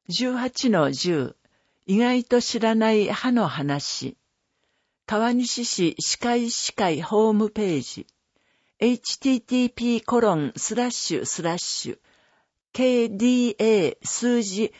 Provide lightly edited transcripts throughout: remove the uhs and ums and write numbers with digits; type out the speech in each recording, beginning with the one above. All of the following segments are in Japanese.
18-10 意外と知らない歯の話。川西市歯科医師会ホームページ http://kda 数字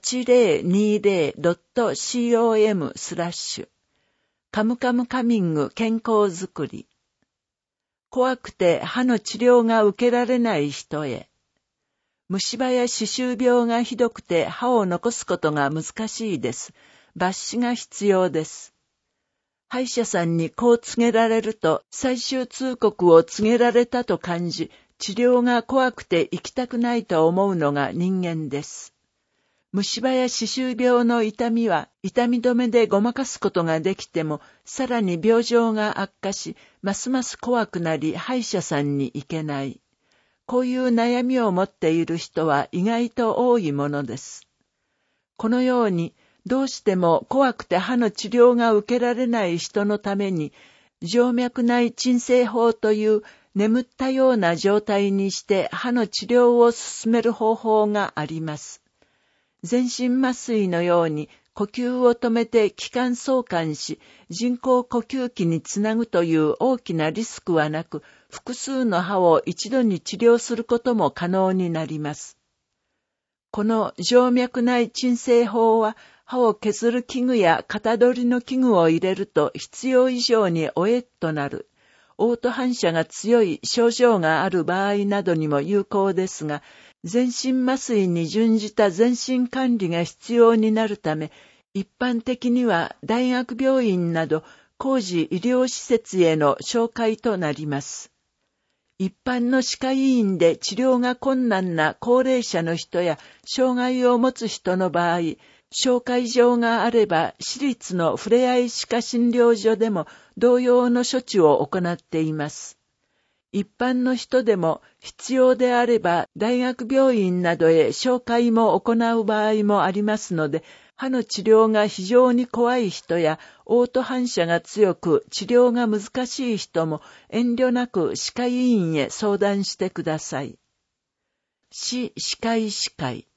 8020.com/ カムカムカミング健康づくり。怖くて歯の治療が受けられない人へ。虫歯や歯周病がひどくて歯を残すことが難しいです。抜歯が必要です。歯医者さんにこう告げられると最終通告を告げられたと感じ、治療が怖くて行きたくないと思うのが人間です。虫歯や歯周病の痛みは痛み止めでごまかすことができても、さらに病状が悪化し、ますます怖くなり歯医者さんに行けない。こういう悩みを持っている人は意外と多いものです。このように、どうしても怖くて歯の治療が受けられない人のために、静脈内鎮静法という眠ったような状態にして歯の治療を進める方法があります。全身麻酔のように呼吸を止めて気管挿管し、人工呼吸器につなぐという大きなリスクはなく、複数の歯を一度に治療することも可能になります。この静脈内鎮静法は、歯を削る器具や型取りの器具を入れると必要以上におえっとなる。嘔吐反射が強い症状がある場合などにも有効ですが、全身麻酔に準じた全身管理が必要になるため、一般的には大学病院など高次医療施設への紹介となります。一般の歯科医院で治療が困難な高齢者の人や障害を持つ人の場合、紹介状があれば私立のふれあい歯科診療所でも同様の処置を行っています。一般の人でも必要であれば大学病院などへ紹介も行う場合もありますので、歯の治療が非常に怖い人や嘔吐反射が強く治療が難しい人も遠慮なく歯科医院へ相談してください。歯科医師会